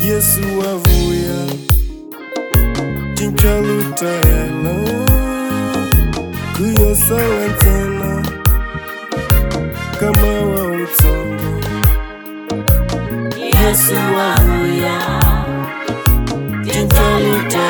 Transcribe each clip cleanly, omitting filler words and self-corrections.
Yesu wavuya Chinchaluta kuyosawa tena kama wa utongo. Yesu wavuya Chinchaluta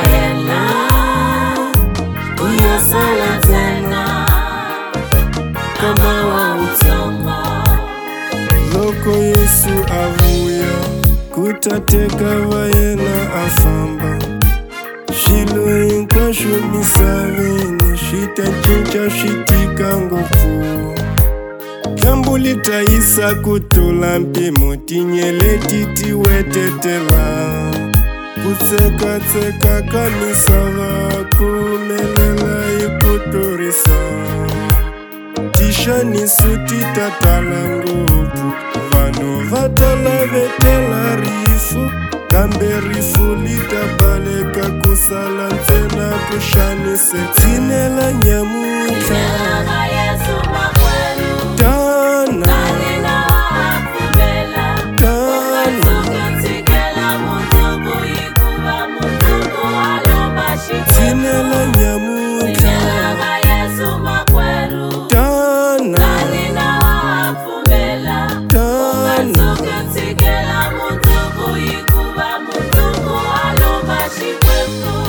kuyosawa tena kama wa utongo. Loko Yesu avuya kutateka vayena afamba Shilo inkwa shumisaveni shita chincha shitika ngopu Kambulita isa kutola mpimo tinyele titi wetetela Kutseka tseka kamisava kumelela ikutorisa Tishani suti tatala ngopu Vano vatala vetela rifu Kambe rifu litabaleka kusala ntena kushanise Tinela nyamuka Yesu makwelu Tana Nalina wakubela Tana Ukatukatsikela muntuku yikuba muntuku alomba shikwefu Tinela nyamuka Yesu makwelu Tana Nalina wakubela Tana Ukatukatsikela muntuku yikuba muntuku alomba shikwefu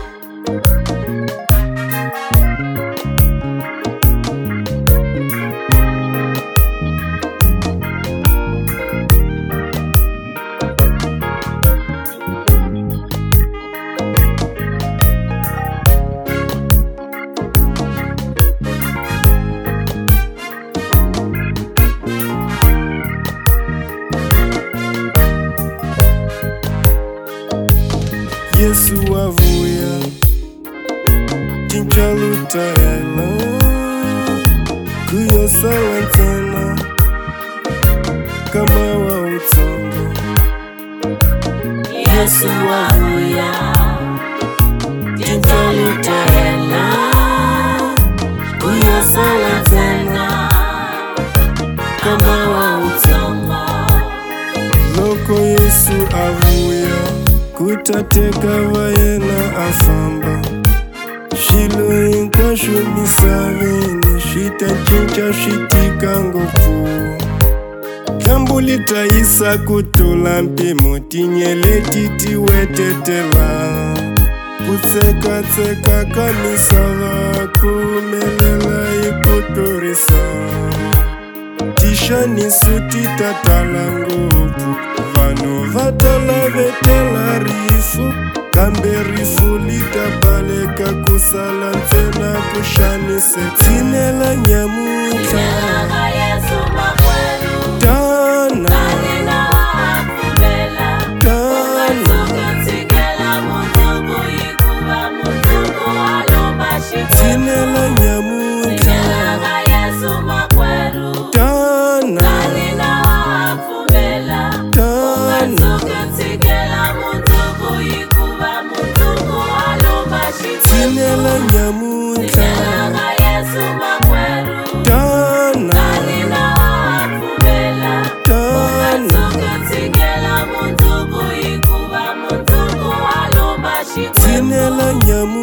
Yesu wavuya Chinchaluta kuyosawa tena kama wa utongo. Yesu wavuya Chinchaluta kuyosawa tena kama wa utongo. Loko Yesu avuya kutateka vayena afamba Shilo inkwa shumisaveni shita chincha shitika ngopu Kambulita isa kutola mpimo tinyele titi wetetela Kutseka tseka kamisava kumelela ikutorisa Tishani suti tatala ngopu Vano vatala vetela rifu Kambe rifu litabaleka kusala ntena kushanise Tinela nyamuka Yesu makwelu Tana Nalina wakubela Tana Ukatukatsikela muntuku yikuba muntuku alomba shikwefu Tinela nyamuka Yesu makwelu Tana Nalina wakubela Tana Ukatukatsikela muntuku yikuba muntuku alomba shikwefu Tinela nyamuka Yesu makwelu Tana Nalina wakubela Tana Ukatukatsikela muntuku yikuba muntuku alomba shikwefu Tinela nyamuka